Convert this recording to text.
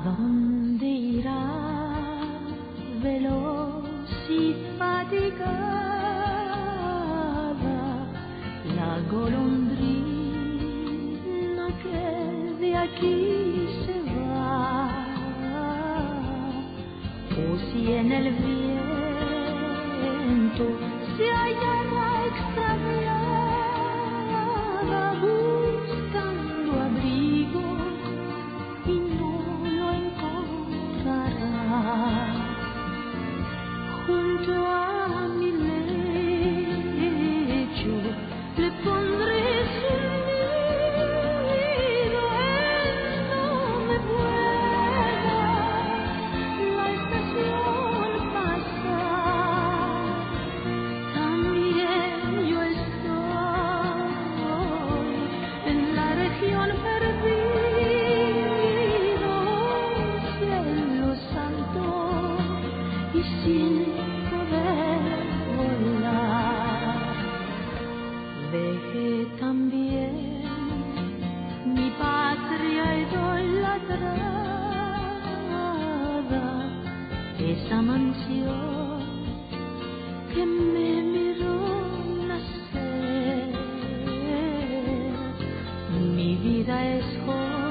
dónde irá veloz y fatigada la golondrina que de aquí se va? O si en el viento se hallará extraviada buscando abrigo y no lo encontrará. Junto a mi lecho le pondré su nido, él no me pueda la estación pasar. También yo estoy en la región perdido, cielo santo, y sin poder volar. Dejé también mi patria idolatrada, esa mansión que me miró nacer. Mi vida es joven